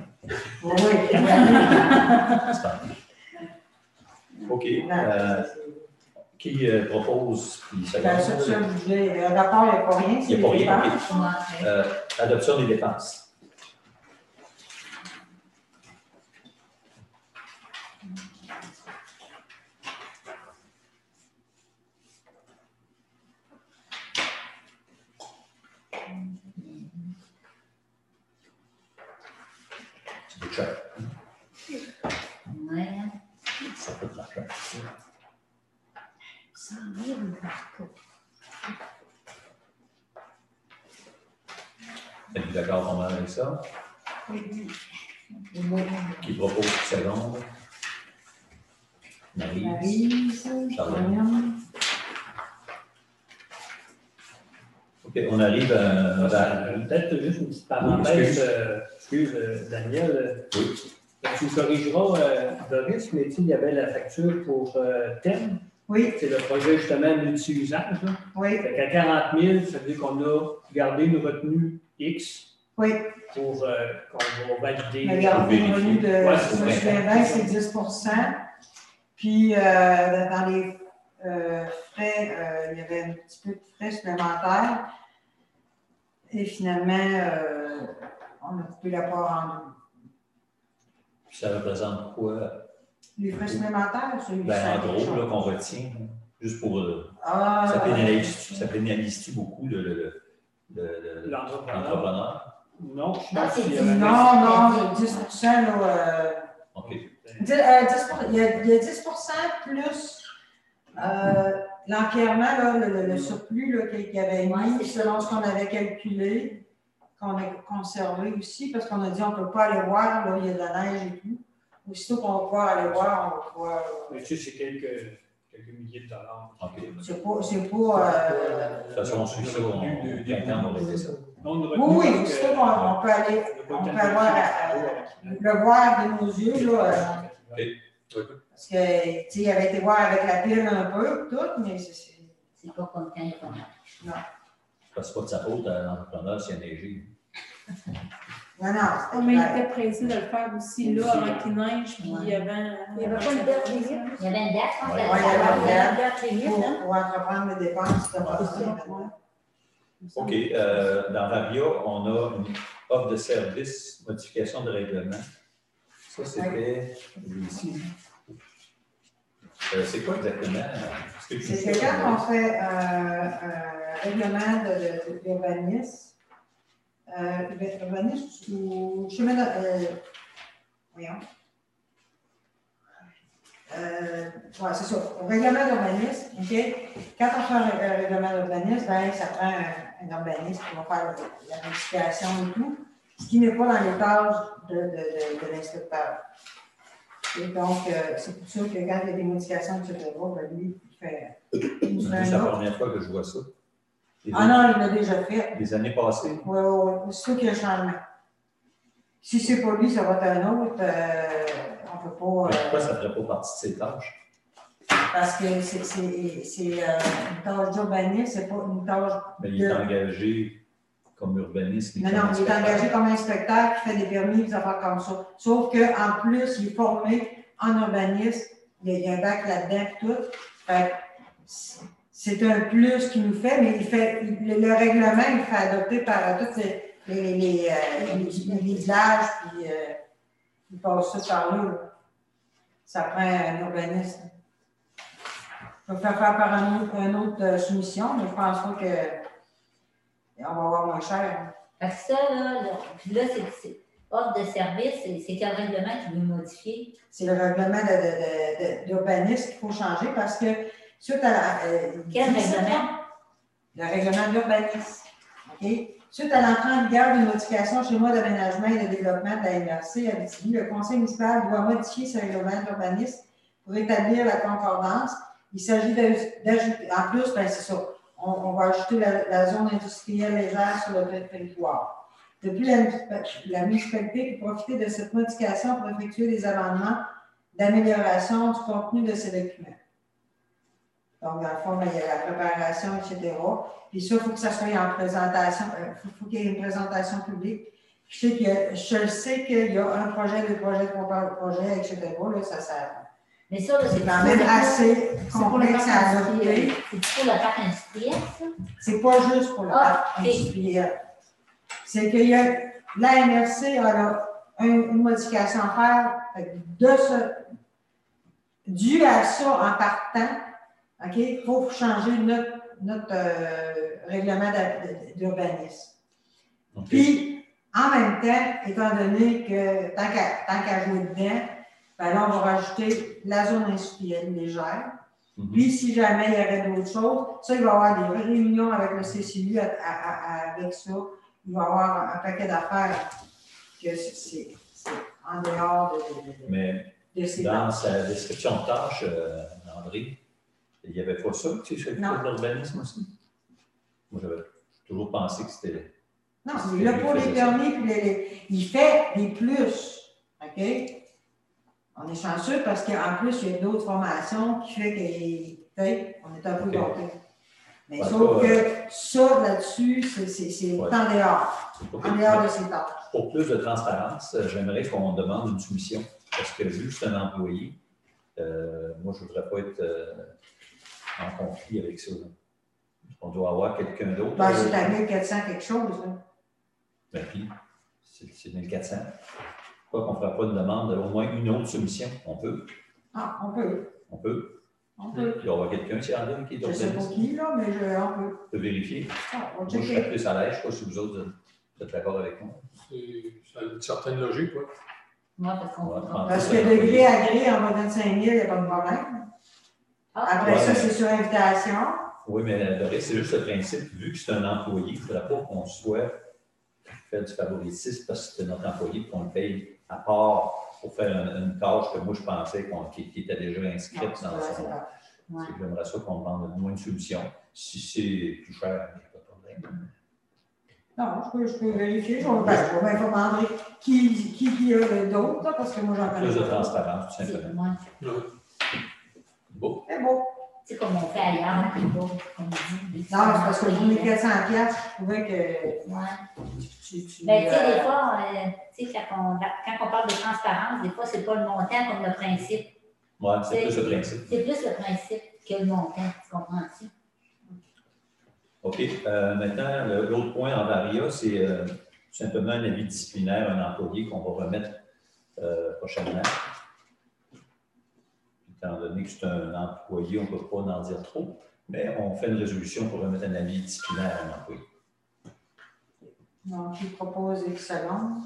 Oui. OK. Qui propose? Ben, ça, c'est un budget. Le rapport, il n'y a pas rien. Il n'y a pas rien. Ouais. Adoption des dépenses. C'est du cher. Ouais. Ça coûte de l'argent. 100 000 partout. Êtes-vous d'accord pour moi avec ça? Qui propose une seconde? Maryse. Charlotte. OK, on arrive à... Peut-être juste une petite parenthèse. Excuse, Daniel. Oui. Tu me corrigeras, Doris, mais il y avait la facture pour TEM. Oui. C'est le projet justement multi-usage. Oui. Fait qu'à 40 000, ça veut dire qu'on a gardé une retenue X Oui. pour qu'on va valider. Mais garder le revenu de Ouais, M. Lévesque, c'est 10 %. Puis, dans les frais, il y avait un petit peu de frais supplémentaires. Et finalement, on a coupé la part en deux. Ça représente quoi? Les frais supplémentaires, c'est En gros, là, qu'on retient, juste pour... ça pénalise-tu beaucoup l'entrepreneur? Non, je Non, pense c'est qu'il y dit. avait... Non, 10 là. OK. Il y a 10 plus l'encairement, là, le surplus qu'il y avait mis, selon ce qu'on avait calculé, qu'on a conservé aussi, parce qu'on a dit qu'on ne peut pas aller voir, là, il y a de la neige et tout. Aussitôt qu'on va pouvoir aller voir, on va pouvoir. Mais tu sais, c'est quelques milliers de dollars. OK. C'est pas. De toute façon, on suit ça, on va régler ça. Oui, aussitôt qu'on peut aller, on peut avoir le voir de nos yeux, là. Parce que, tu sais, il avait été voir avec la pile un peu, tout, mais c'est. C'est pas comme quand il y a pas mal. Non. Parce que c'est pas de sa faute à l'entrepreneur s'il y a neigé. Non. Mais il était pressé de le faire aussi là avant qu'il neige, puis il y avait. Il n'y avait pas une date limite. Il y avait une date, je pense. Il y avait une date limite pour entreprendre les dépenses de OK. Dans Vavia, on a une offre de service, modification de règlement. Ça, c'était ici. C'est quoi exactement? C'est quand on fait un règlement d'urbanisme. Urbanisme ou chemin de. Voyons. Ouais, c'est ça. Règlement d'urbanisme, OK? Quand on fait un règlement d'urbanisme, ben, ça prend un urbaniste qui va faire la modification et tout, ce qui n'est pas dans les tâches de l'inspecteur. Et donc, c'est pour ça que quand il y a des modifications, etc., ben, lui, il fait. C'est la première fois que je vois ça. Non, il l'a déjà fait. Les années passées? Oui. C'est sûr qu'il y a un changement. Si c'est pas lui, ça va être un autre. On ne peut pas. Mais pourquoi ça ne ferait pas partie de ses tâches? Parce que c'est une tâche d'urbaniste, c'est pas une tâche. Mais il est engagé comme urbaniste. Non, il est engagé comme inspecteur qui fait des permis, des affaires comme ça. Sauf qu'en plus, il est formé en urbanisme, il y a un bac là-dedans et tout. C'est un plus qu'il nous fait, mais le règlement, il fait adopter par tous les villages, puis il passe ça par là. Ça prend un urbaniste. Je vais faire par une autre soumission, mais je pense pas qu'on va avoir moins cher. Parce que ça, là c'est offre de service, c'est quel règlement qui veut modifier? C'est le règlement d'urbanisme qu'il faut changer parce que suite à la. Quel règlement? Le règlement d'urbanisme. OK? Suite à l'entrée en vigueur d'une modification chez moi d'aménagement et de développement de la MRC à Abitibi, le conseil municipal doit modifier ce règlement d'urbanisme pour établir la concordance. Il s'agit d'ajouter, en plus, ben c'est ça, on va ajouter la zone industrielle légère sur le territoire. Depuis, la municipalité peut profiter de cette modification pour effectuer des amendements d'amélioration du contenu de ces documents. Donc, dans le fond, il y a la préparation, etc. Puis ça, il faut que ça soit en présentation, il faut qu'il y ait une présentation publique. Je sais qu'il y a un projet, deux projets, trois projets, etc. Là, mais ça, c'est quand même assez complexe à adopter. C'est pour le parc industriel, ça? C'est pas juste pour le parc industriel. C'est qu'il y a la MRC a une modification à faire dû à ça en partant. OK? Il faut changer notre règlement d'urbanisme. Okay. Puis, en même temps, étant donné que tant qu'à jouer dedans, ben là, on va rajouter la zone industrielle légère. Mm-hmm. Puis, si jamais il y avait d'autres choses, ça, il va y avoir des réunions avec le CCU avec ça. Il va y avoir un paquet d'affaires que c'est en dehors de ces dans sa description de tâche, André, il n'y avait pas ça que tu fais de l'urbanisme aussi? Moi, j'avais toujours pensé que c'était. Non, il là pour les permis, puis il fait des plus. OK? On est chanceux parce qu'en plus, il y a d'autres formations qui fait qu'on est un peu gâtés. Mais sauf que ça, là-dessus, c'est en dehors. En dehors de ces tâches. Pour plus de transparence, j'aimerais qu'on demande une soumission. Parce que vu que c'est un employé, moi, je ne voudrais pas être en conflit avec ça. Là. On doit avoir quelqu'un d'autre. Ben, c'est à 1400 quelque chose. Là. Ben, puis, c'est 1400. Pourquoi qu'on ne fera pas une demande au moins une autre soumission? On peut. Ah, on peut. On peut. On peut. Il y aura quelqu'un qui est organisé. Je ne sais pas qui, là, mais on peut. On peut vérifier. Ah, moi, je serais plus à l'aise. Je ne sais pas si vous autres êtes d'accord avec moi. Ça a une certaine logique, oui. Moi, parce que de gré à gré, en bas de 5 000, il n'y a pas de problème. Après ça, c'est sur invitation. Oui, mais Doris, c'est juste le principe. Vu que c'est un employé, il ne faudra pas qu'on soit fait du favoritisme parce que c'est notre employé et qu'on le paye à part pour faire une tâche que moi, je pensais qu'il était déjà inscrite dans son. J'aimerais ça qu'on demande au moins une solution. Si c'est plus cher, il n'y a pas de problème. Non, je peux vérifier. Je vais informer qui a d'autres, parce que moi, j'en connais. Plus de transparence, tout simplement. Beau. C'est beau. C'est comme on fait ailleurs, comme on dit. Non, c'est parce que vous mettez 400 $, je trouvais que. Mais tu sais, des fois, quand on parle de transparence, des fois, c'est pas le montant comme le principe. Oui, c'est plus le principe. C'est plus le principe que le montant, tu comprends-tu? OK. Maintenant, l'autre point en varia, c'est tout simplement un avis disciplinaire à un employé qu'on va remettre prochainement. Étant donné que c'est un employé, on ne peut pas en dire trop, mais on fait une résolution pour remettre un avis disciplinaire à un employé. Donc, il propose X secondes.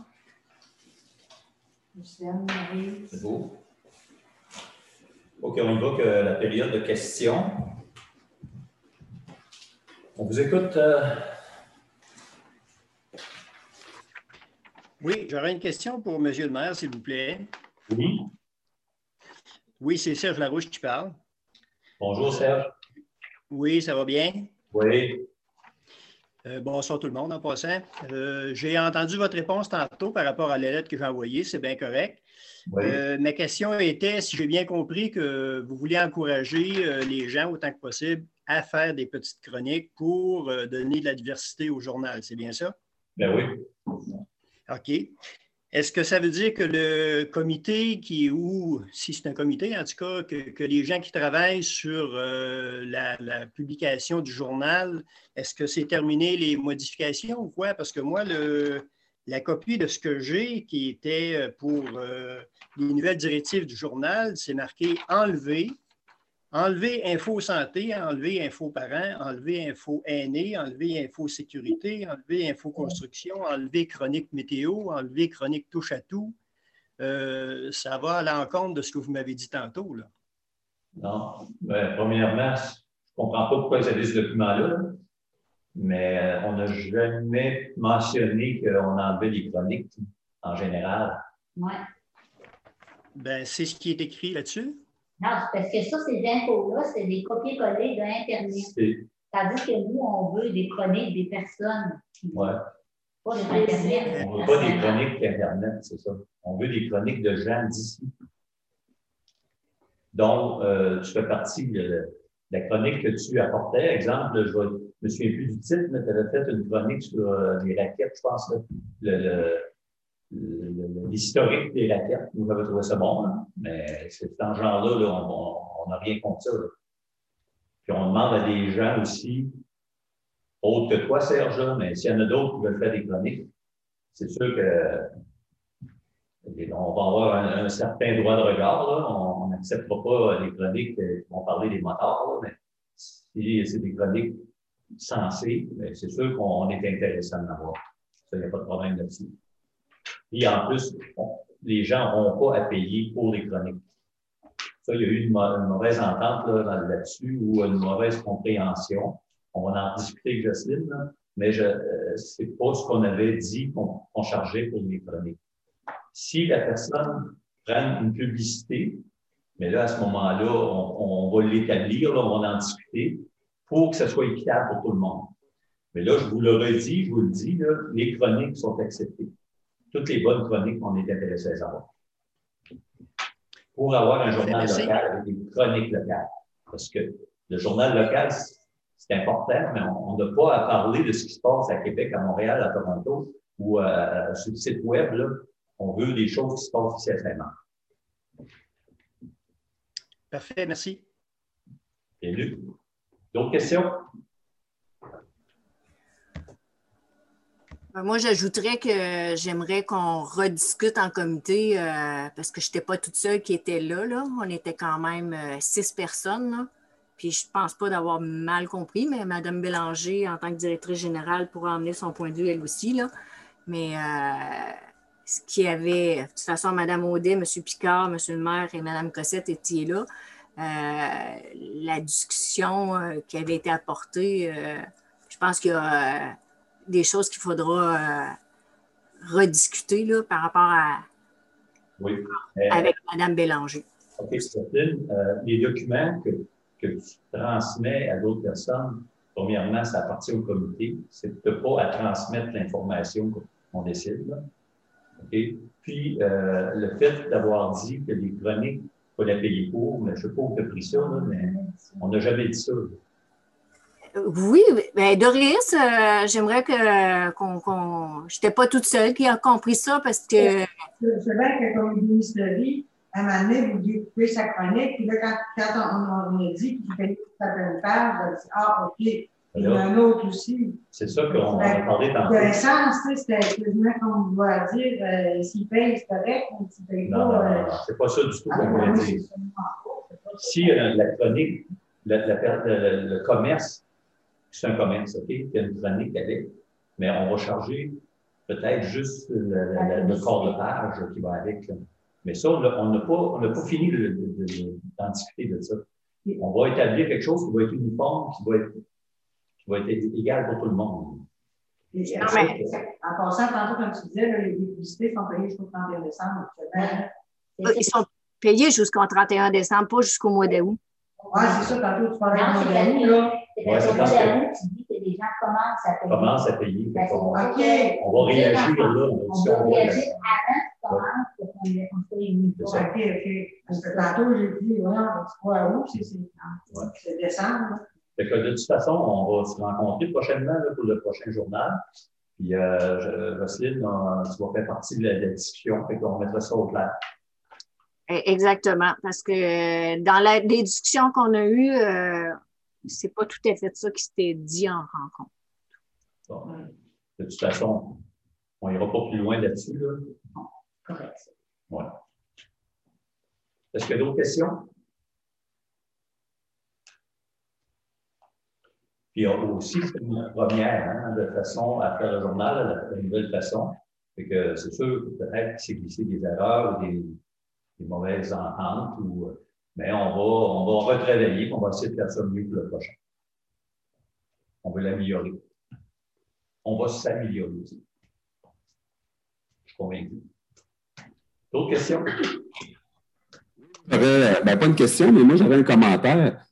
C'est beau. OK, on y va que la période de questions. On vous écoute. Oui, j'aurais une question pour M. le maire, s'il vous plaît. Oui. Oui, c'est Serge Larouche qui parle. Bonjour, Serge. Oui, ça va bien? Oui. Bonsoir tout le monde en passant. J'ai entendu votre réponse tantôt par rapport à la lettre que j'ai envoyée, c'est bien correct. Oui. Ma question était, si j'ai bien compris, que vous vouliez encourager les gens autant que possible à faire des petites chroniques pour donner de la diversité au journal. C'est bien ça? Ben oui. OK. Est-ce que ça veut dire que le comité ou si c'est un comité, en tout cas, que les gens qui travaillent sur la publication du journal, est-ce que c'est terminé les modifications ou quoi? Parce que moi, la copie de ce que j'ai, qui était pour les nouvelles directives du journal, c'est marqué « Enlever info santé, enlever info parents, enlever info aînés, enlever info sécurité, enlever info construction, enlever chronique météo, enlever chronique touche à tout. » Ça va à l'encontre de ce que vous m'avez dit tantôt, là. Non. Ben, premièrement, je ne comprends pas pourquoi ils avaient ce document-là, mais on n'a jamais mentionné qu'on enlevait les chroniques en général. Oui. Ben, c'est ce qui est écrit là-dessus. Non, c'est parce que ça, ces infos-là, c'est des copier-coller d'Internet. Tandis que nous, on veut des chroniques des personnes. Oui. Pas d'Internet. On ne veut pas des chroniques d'Internet, c'est ça. On veut des chroniques de gens d'ici. Donc, tu fais partie de la chronique que tu apportais. Exemple, je ne me souviens plus du titre, mais tu avais fait une chronique sur les raquettes, je pense, l'historique des raquettes. Nous, j'avais trouvé ça bon, hein? Mais c'est dans ce genre-là, là, on n'a rien contre ça. Là. Puis on demande à des gens aussi, autres que toi, Serge, là, mais s'il y en a d'autres qui veulent faire des chroniques, c'est sûr que on va avoir un certain droit de regard. Là. On n'acceptera pas les chroniques qui vont parler des motards, là, mais si c'est des chroniques sensées, c'est sûr qu'on est intéressant d'en avoir. Ça, il n'y a pas de problème là-dessus. Et en plus, les gens n'auront pas à payer pour les chroniques. Ça, il y a eu une mauvaise entente là-dessus ou une mauvaise compréhension. On va en discuter avec Jocelyne, là, mais c'est pas ce qu'on avait dit qu'on chargeait pour les chroniques. Si la personne prend une publicité, mais là, à ce moment-là, on va l'établir, là, on va en discuter pour que ça soit équitable pour tout le monde. Mais là, je vous le redis, je vous le dis, là, les chroniques sont acceptées. Toutes les bonnes chroniques, on est intéressé à les avoir. Pour avoir un journal local avec des chroniques locales. Parce que le journal local, c'est important, mais on n'a pas à parler de ce qui se passe à Québec, à Montréal, à Toronto ou sur le site web, là. On veut des choses qui se passent ici à Saint-Marc. Parfait, merci. Bien lu. D'autres questions? Moi, j'ajouterais que j'aimerais qu'on rediscute en comité parce que je n'étais pas toute seule qui était là. On était quand même 6 personnes. Là. Puis je ne pense pas d'avoir mal compris, mais Mme Bélanger, en tant que directrice générale, pourra emmener son point de vue elle aussi. Là. Mais ce qu'il y avait, de toute façon, Mme Audet, M. Picard, M. le maire et Mme Cossette étaient là. La discussion qui avait été apportée, je pense qu'il y a des choses qu'il faudra rediscuter là, par rapport à avec Mme Bélanger. OK, Stéphane, les documents que tu transmets à d'autres personnes, premièrement, ça appartient au comité. C'est pas à transmettre l'information qu'on décide. Là. Okay? Puis, le fait d'avoir dit que les chroniques, il faut la payer pour, mais je ne sais pas où tu as pris ça, là, mais on n'a jamais dit ça. Oui, bien, Doris, j'aimerais qu'on. Je n'étais pas toute seule qui a compris ça parce que. C'est vrai que comme ministère, à un moment donné, vous devez couper sa chronique, puis là, quand on a dit qu'il fallait que ça fasse une page, on a dit ah, OK. Il y en a un autre aussi. C'est ça qu'on a parlé tantôt. Le sens, c'était quasiment qu'on doit dire s'il paye, c'est correct, ou s'il paye pas. Non, c'est pas ça du tout qu'on voulait dire. Si la chronique, le commerce, c'est un commerce, OK? Il y a une chronique avec, mais on va charger peut-être juste le corps de page qui va avec. Là. Mais ça, on n'a pas fini d'en discuter de ça. On va établir quelque chose qui va être uniforme, qui va être égal pour tout le monde. En passant, tantôt, comme tu disais, là, les publicités sont payées jusqu'au 31 décembre. Ils sont payés jusqu'au 31 décembre, pas jusqu'au mois d'août. Oui, c'est ça, tantôt, tu parlais du mois d'août. C'est le mois d'août, tu dis que les gens commencent à payer. Commencent à payer. Ben, c'est pour ça OK. que- On va réagir là. On doit réagir avant qu'ils commencent pour qu'on soit émis. C'est ça. OK. Parce que tantôt, j'ai dit, ouais, tu crois où? C'est décembre. Fait que de toute façon, on va se rencontrer prochainement là, pour le prochain journal. Puis, Roselyne, tu vas faire partie de la discussion. Fait qu'on mettra ça au clair. Exactement. Parce que dans les discussions qu'on a eues, c'est pas tout à fait ça qui s'était dit en rencontre. Bon. De toute façon, on n'ira pas plus loin là-dessus. Là. Correct. Ouais. Est-ce qu'il y a d'autres questions? Puis aussi, c'est une première de façon à faire le journal, la nouvelle façon. Fait que c'est sûr que peut-être qu'il s'est glissé des erreurs ou des mauvaises ententes, mais on va retravailler, on va essayer de faire ça mieux pour le prochain. On veut l'améliorer. On va s'améliorer aussi. Je suis convaincu. D'autres questions? Pas une question, mais moi, j'avais un commentaire.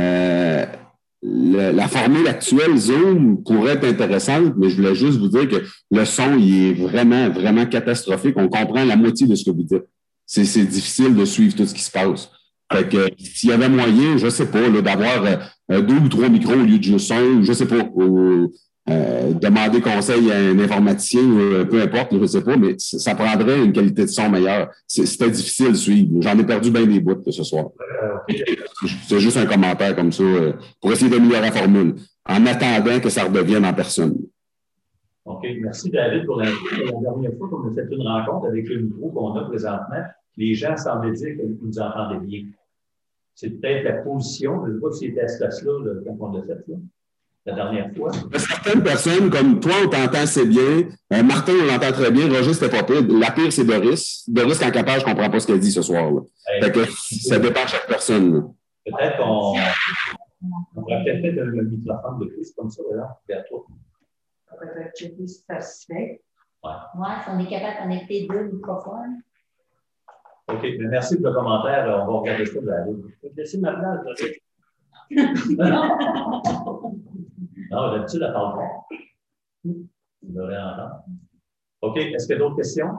La formule actuelle Zoom pourrait être intéressante, mais je voulais juste vous dire que le son, il est vraiment, vraiment catastrophique. On comprend la moitié de ce que vous dites. C'est difficile de suivre tout ce qui se passe. Fait que s'il y avait moyen, je ne sais pas, d'avoir 2 ou 3 micros au lieu de juste un, je ne sais pas, demander conseil à un informaticien, peu importe, je ne sais pas, mais ça prendrait une qualité de son meilleure. C'était difficile de suivre. J'en ai perdu bien des bouts ce soir. C'est juste un commentaire comme ça pour essayer d'améliorer la formule, en attendant que ça redevienne en personne. OK. Merci, David, pour l'info. La dernière fois qu'on a fait une rencontre avec le micro qu'on a présentement, les gens semblaient dire qu'ils nous entendaient bien. C'est peut-être la position. Je ne sais pas si c'était à ce place-là quand on l'a fait, là, la dernière fois. Certaines personnes, comme toi, on t'entend assez bien. Martin, on l'entend très bien. Roger, c'était pas pire. La pire, c'est Doris. Doris, quand elle parle, je ne comprends pas ce qu'elle dit ce soir. Fait que ça dépend de chaque personne. Là. Peut-être qu'on pourrait peut-être mettre le microphone de plus comme ça, là, vers toi. On va peut-être checker si c'est satisfait. Oui, si on est capable de connecter 2 microphones. OK, mais merci pour le commentaire. On va regarder ça, David. Je vais te laisser ma place, David. Non, d'habitude, elle parle pas. Vous devriez entendre. OK, est-ce qu'il y a d'autres questions?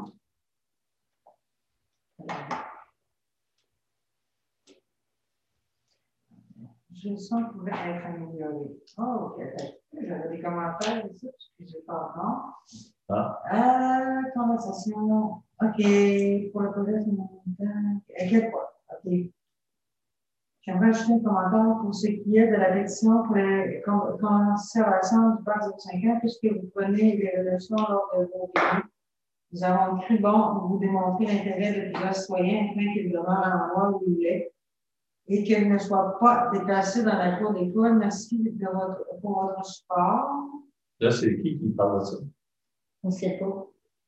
Je sens qu'il pouvait être amélioré. Oh, OK. J'avais des commentaires ici, parce que je n'ai pas encore. Conversation. OK. Pour le projet, c'est mon temps. Quel point? OK. J'aimerais ajouter un commentaire pour ce qui est de la décision pour la conservation du parc de 5 ans, puisque vous prenez les leçons lors de vos pays. Nous avons cru bon vous démontrer l'intérêt de plusieurs citoyens afin qu'ils demeurent à l'endroit où il est et qu'ils ne soient pas déplacés dans la cour d'école. Merci pour votre support. Là, c'est qui parle de ça? On ne sait pas.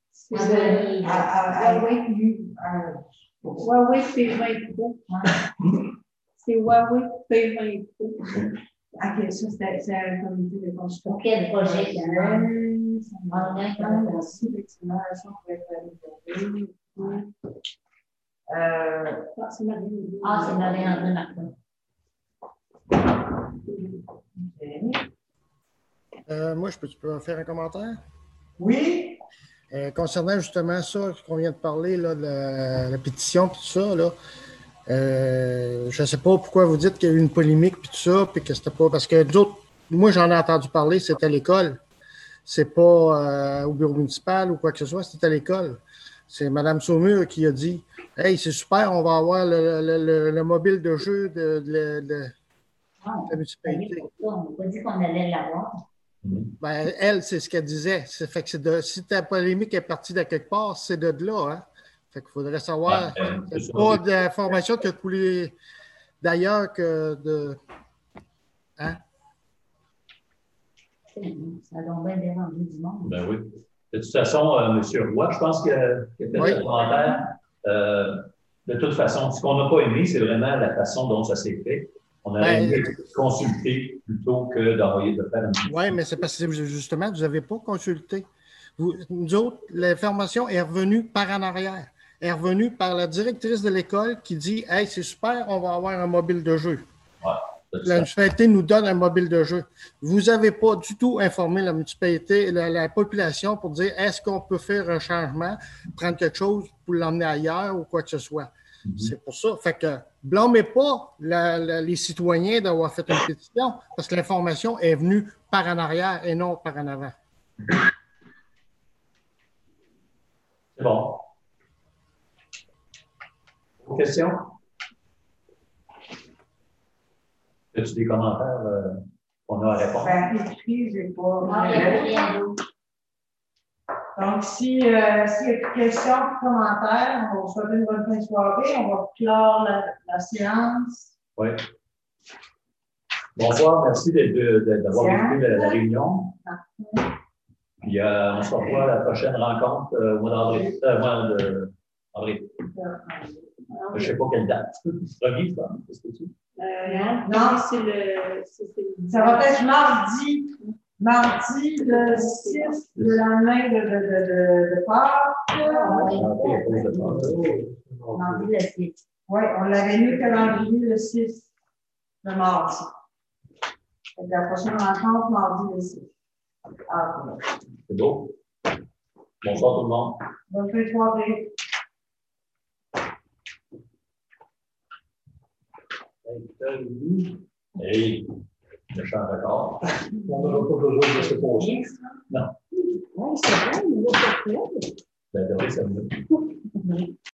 Huawei P20 Pro. C'est Huawei P20 Pro. OK, ça, c'est un comité de consultation. OK, le projet. Merci, effectivement, la leçon pour être améliorée. C'est Marie-André. C'est Marie-André Martin. Moi, je peux faire un commentaire? Oui. Concernant justement ça qu'on vient de parler, là, de la pétition et tout ça, là, je ne sais pas pourquoi vous dites qu'il y a eu une polémique et tout ça, puis que c'était pas. Parce que d'autres, moi, j'en ai entendu parler, c'était à l'école. C'est pas au bureau municipal ou quoi que ce soit, c'était à l'école. C'est Mme Saumur qui a dit hey, c'est super, on va avoir le mobile de jeu de la municipalité. On n'a pas dit qu'on allait l'avoir. Ben, elle, c'est ce qu'elle disait. Fait que si ta polémique est partie de quelque part, c'est de là. Hein? Fait qu'il faudrait savoir. C'est pas d'informations qui a coulé d'ailleurs que de. Hein? Ça a donc bien dérangé du monde. Ben oui. De toute façon, M. Roy, je pense qu'il a fait un commentaire. De toute façon, ce qu'on n'a pas aimé, c'est vraiment la façon dont ça s'est fait. On aurait aimé consulter plutôt que d'envoyer de faire un petit. Oui, mais c'est parce que justement, vous n'avez pas consulté. Nous autres, l'information est revenue par en arrière. Elle est revenue par la directrice de l'école qui dit hey, c'est super, on va avoir un mobile de jeu. Ouais. La municipalité nous donne un mobile de jeu. Vous n'avez pas du tout informé la municipalité, la population pour dire est-ce qu'on peut faire un changement, prendre quelque chose pour l'emmener ailleurs ou quoi que ce soit. C'est pour ça. Fait que blâmez pas les citoyens d'avoir fait une pétition parce que l'information est venue par en arrière et non par en avant. C'est bon. Autre question? As-tu des commentaires qu'on a à répondre? Ben, écrit, j'ai pas. Non, il n'y a rien d'autre. Donc, s'il y a plus de questions, plus de commentaires, on va vous souhaiter une bonne fin de soirée. On va clore la séance. Oui. Bonsoir, merci d'avoir écouté la réunion. Puis, on se revoit à la prochaine rencontre au mois d'avril. Avril. Je ne sais pas quelle date. Remis, ça? Qu'est-ce que tu dis? Non, ça va être mardi le 6, le lendemain de Pâques. Mardi le 6. Oui, on l'avait mis le calendrier le 6, le mardi. Donc, la prochaine rencontre, mardi le 6. C'est beau. Bonsoir tout le monde. Bonne fin de soirée. Hey, le champ record. On n'aura pas besoin de se poser. Non. Oui, c'est vrai, mais là, c'est Ben, ça me